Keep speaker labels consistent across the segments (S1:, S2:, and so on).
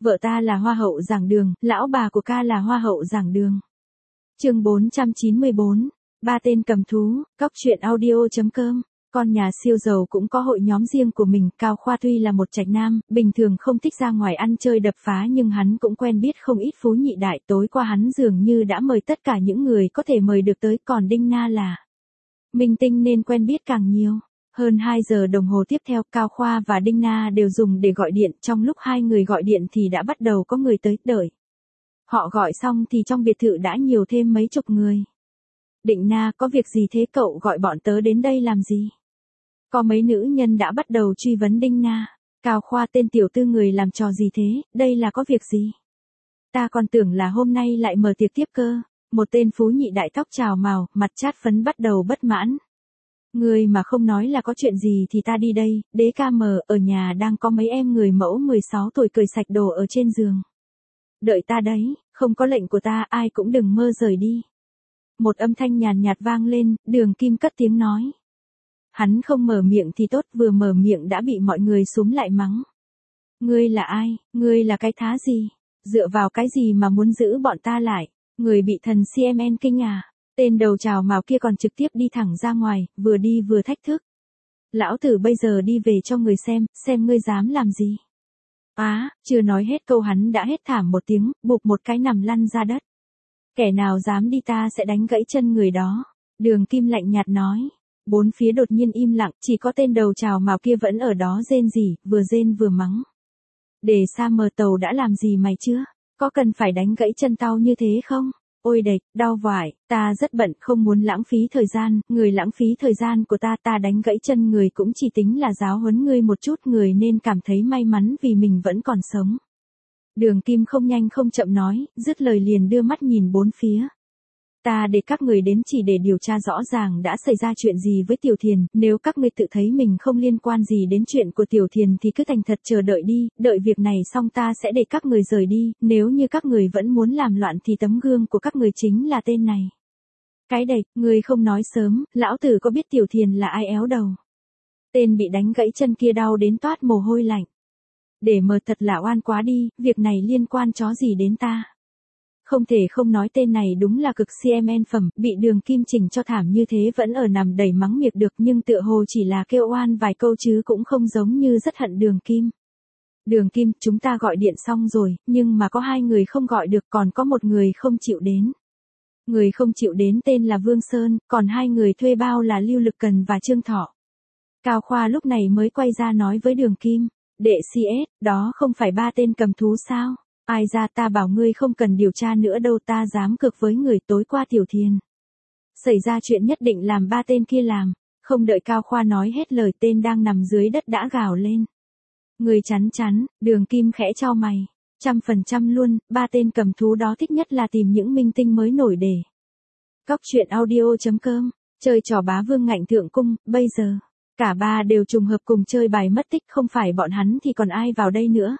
S1: Vợ ta là hoa hậu giảng đường, lão bà của ca là hoa hậu giảng đường. Chương 494, ba tên cầm thú, cóc truyện audio.com. Con nhà siêu giàu cũng có hội nhóm riêng của mình, Cao Khoa tuy là một trạch nam, bình thường không thích ra ngoài ăn chơi đập phá nhưng hắn cũng quen biết không ít phú nhị đại, tối qua hắn dường như đã mời tất cả những người có thể mời được tới, còn Đinh Na là minh tinh nên quen biết càng nhiều. Hơn 2 giờ đồng hồ tiếp theo, Cao Khoa và Đinh Na đều dùng để gọi điện, trong lúc hai người gọi điện thì đã bắt đầu có người tới, đợi. Họ gọi xong thì trong biệt thự đã nhiều thêm mấy chục người. Định Na, có việc gì thế, cậu gọi bọn tớ đến đây làm gì? Có mấy nữ nhân đã bắt đầu truy vấn Đinh Na. Cao Khoa, tên tiểu tư người làm trò gì thế, đây là có việc gì? Ta còn tưởng là hôm nay lại mở tiệc tiếp cơ. Một tên phú nhị đại tóc trào mào, mặt chát phấn bắt đầu bất mãn. Người mà không nói là có chuyện gì thì ta đi đây, đế ca mờ, ở nhà đang có mấy em người mẫu 16 tuổi cởi sạch đồ ở trên giường. Đợi ta đấy, không có lệnh của ta ai cũng đừng mơ rời đi. Một âm thanh nhàn nhạt vang lên, Đường Kim cất tiếng nói. Hắn không mở miệng thì tốt, vừa mở miệng đã bị mọi người xúm lại mắng. Ngươi là ai, ngươi là cái thá gì, dựa vào cái gì mà muốn giữ bọn ta lại, người bị thần CMN kinh à. Tên đầu trào mào kia còn trực tiếp đi thẳng ra ngoài, vừa đi vừa thách thức. Lão tử bây giờ đi về cho người xem ngươi dám làm gì. Chưa nói hết câu hắn đã hét thảm một tiếng, bụp một cái nằm lăn ra đất. Kẻ nào dám đi ta sẽ đánh gãy chân người đó. Đường Kim lạnh nhạt nói. Bốn phía đột nhiên im lặng, chỉ có tên đầu trào mào kia vẫn ở đó rên rỉ, vừa rên vừa mắng. Để xa mờ tàu đã làm gì mày chưa? Có cần phải đánh gãy chân tao như thế không? Ôi đệt, đau vải, ta rất bận, không muốn lãng phí thời gian, người lãng phí thời gian của ta đánh gãy chân người cũng chỉ tính là giáo huấn ngươi một chút, người nên cảm thấy may mắn vì mình vẫn còn sống. Đường Kim không nhanh không chậm nói, dứt lời liền đưa mắt nhìn bốn phía. Ta để các người đến chỉ để điều tra rõ ràng đã xảy ra chuyện gì với Tiểu Thiền, nếu các ngươi tự thấy mình không liên quan gì đến chuyện của Tiểu Thiền thì cứ thành thật chờ đợi đi, đợi việc này xong ta sẽ để các người rời đi, nếu như các người vẫn muốn làm loạn thì tấm gương của các người chính là tên này. Cái đệch, người không nói sớm, lão tử có biết Tiểu Thiền là ai éo đầu. Tên bị đánh gãy chân kia đau đến toát mồ hôi lạnh. Để mờ thật là oan quá đi, việc này liên quan chó gì đến ta. Không thể không nói tên này đúng là cực CMN phẩm, bị Đường Kim chỉnh cho thảm như thế vẫn ở nằm đầy mắng miệng được, nhưng tựa hồ chỉ là kêu oan vài câu chứ cũng không giống như rất hận Đường Kim. Đường Kim, chúng ta gọi điện xong rồi, nhưng mà có 2 người không gọi được, còn có 1 người không chịu đến. Người không chịu đến tên là Vương Sơn, còn 2 người thuê bao là Lưu Lực Cần và Trương Thọ. Cao Khoa lúc này mới quay ra nói với Đường Kim, đệ CS, đó không phải 3 tên cầm thú sao? Ai ra, ta bảo ngươi không cần điều tra nữa đâu, ta dám cược với người tối qua Tiểu Thiền xảy ra chuyện nhất định làm 3 tên kia làm. Không đợi Cao Khoa nói hết lời, tên đang nằm dưới đất đã gào lên. Người chắn, Đường Kim khẽ chau mày. 100% luôn, 3 tên cầm thú đó thích nhất là tìm những minh tinh mới nổi để. Cóc truyện audio.com, chơi trò bá vương ngạnh thượng cung, bây giờ cả 3 đều trùng hợp cùng chơi bài mất tích, không phải bọn hắn thì còn ai vào đây nữa.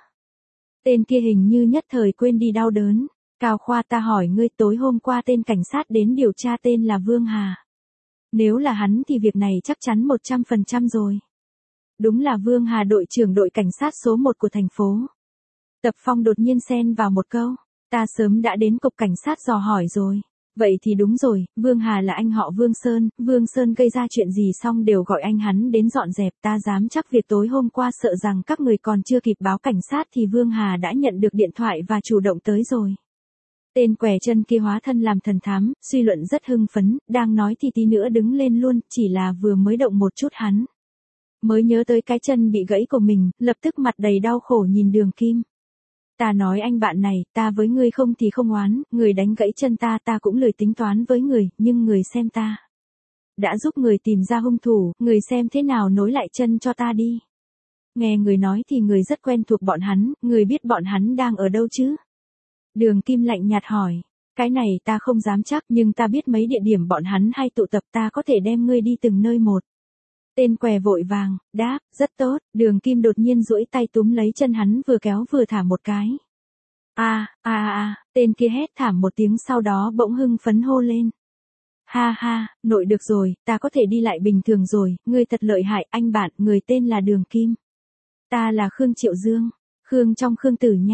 S1: Tên kia hình như nhất thời quên đi đau đớn. Cao Khoa, ta hỏi ngươi, tối hôm qua tên cảnh sát đến điều tra tên là Vương Hà. Nếu là hắn thì việc này chắc chắn 100% rồi. Đúng là Vương Hà, đội trưởng đội cảnh sát số 1 của thành phố. Tập Phong đột nhiên xen vào một câu. Ta sớm đã đến cục cảnh sát dò hỏi rồi. Vậy thì đúng rồi, Vương Hà là anh họ Vương Sơn gây ra chuyện gì xong đều gọi anh hắn đến dọn dẹp, ta dám chắc việc tối hôm qua sợ rằng các người còn chưa kịp báo cảnh sát thì Vương Hà đã nhận được điện thoại và chủ động tới rồi. Tên què chân kia hóa thân làm thần thám, suy luận rất hưng phấn, đang nói thì tí nữa đứng lên luôn, chỉ là vừa mới động một chút hắn mới nhớ tới cái chân bị gãy của mình, lập tức mặt đầy đau khổ nhìn Đường Kim. Ta nói anh bạn này, ta với ngươi không thì không oán, người đánh gãy chân ta cũng lười tính toán với người, nhưng người xem ta đã giúp người tìm ra hung thủ, người xem thế nào nối lại chân cho ta đi. Nghe người nói thì người rất quen thuộc bọn hắn, người biết bọn hắn đang ở đâu chứ? Đường Kim lạnh nhạt hỏi, cái này ta không dám chắc, nhưng ta biết mấy địa điểm bọn hắn hay tụ tập, ta có thể đem ngươi đi từng nơi một. Tên què vội vàng, đáp, rất tốt. Đường Kim đột nhiên duỗi tay túm lấy chân hắn, vừa kéo vừa thả một cái. Tên kia hét thảm một tiếng, sau đó bỗng hưng phấn hô lên. Ha, nội được rồi, ta có thể đi lại bình thường rồi, ngươi thật lợi hại, anh bạn, người tên là Đường Kim. Ta là Khương Triệu Dương, Khương trong Khương Tử nha.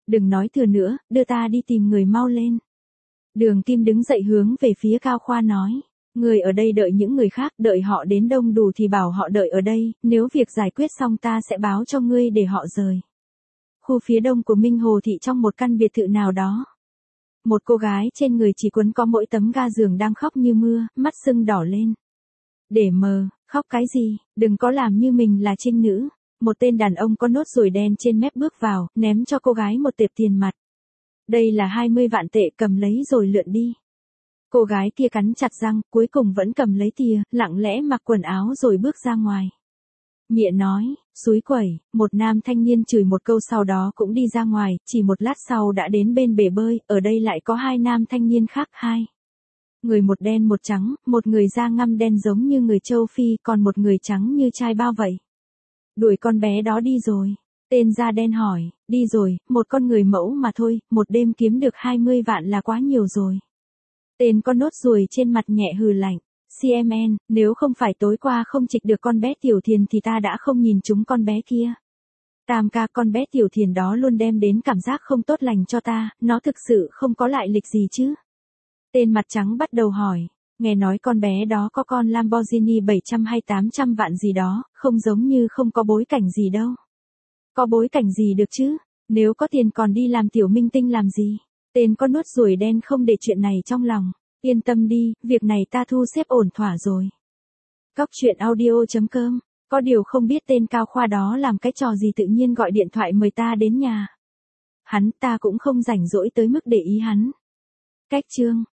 S1: Đừng nói thừa nữa, đưa ta đi tìm người mau lên. Đường Kim đứng dậy hướng về phía Cao Khoa nói. Người ở đây đợi những người khác, đợi họ đến đông đủ thì bảo họ đợi ở đây, nếu việc giải quyết xong ta sẽ báo cho ngươi để họ rời. Khu phía đông của Minh Hồ thị trong một căn biệt thự nào đó. Một cô gái trên người chỉ quấn có mỗi tấm ga giường đang khóc như mưa, mắt sưng đỏ lên. Để mờ, khóc cái gì, đừng có làm như mình là trinh nữ. Một tên đàn ông có nốt ruồi đen trên mép bước vào, ném cho cô gái một tệp tiền mặt. Đây là 20 vạn tệ, cầm lấy rồi lượn đi. Cô gái kia cắn chặt răng, cuối cùng vẫn cầm lấy tìa, lặng lẽ mặc quần áo rồi bước ra ngoài. Mịa nói, xúi quẩy, một nam thanh niên chửi một câu sau đó cũng đi ra ngoài, chỉ một lát sau đã đến bên bể bơi, ở đây lại có hai nam thanh niên khác hai. Người một đen một trắng, một người da ngăm đen giống như người châu Phi, còn một người trắng như chai bao vậy. Đuổi con bé đó đi rồi. Tên da đen hỏi, đi rồi, một con người mẫu mà thôi, một đêm kiếm được 20 vạn là quá nhiều rồi. Tên con nốt ruồi trên mặt nhẹ hừ lạnh. CMN, nếu không phải tối qua không trịch được con bé Tiểu Thiền thì ta đã không nhìn trúng con bé kia. Tam ca, con bé Tiểu Thiền đó luôn đem đến cảm giác không tốt lành cho ta, nó thực sự không có lại lịch gì chứ. Tên mặt trắng bắt đầu hỏi, nghe nói con bé đó có con Lamborghini 700 hay 800 vạn gì đó, không giống như không có bối cảnh gì đâu. Có bối cảnh gì được chứ, nếu có tiền còn đi làm tiểu minh tinh làm gì. Tên con nốt ruồi đen không để chuyện này trong lòng. Yên tâm đi, việc này ta thu xếp ổn thỏa rồi. Cóc truyện audio.com. Có điều không biết tên Cao Khoa đó làm cái trò gì tự nhiên gọi điện thoại mời ta đến nhà. Hắn ta cũng không rảnh rỗi tới mức để ý hắn. Cách chương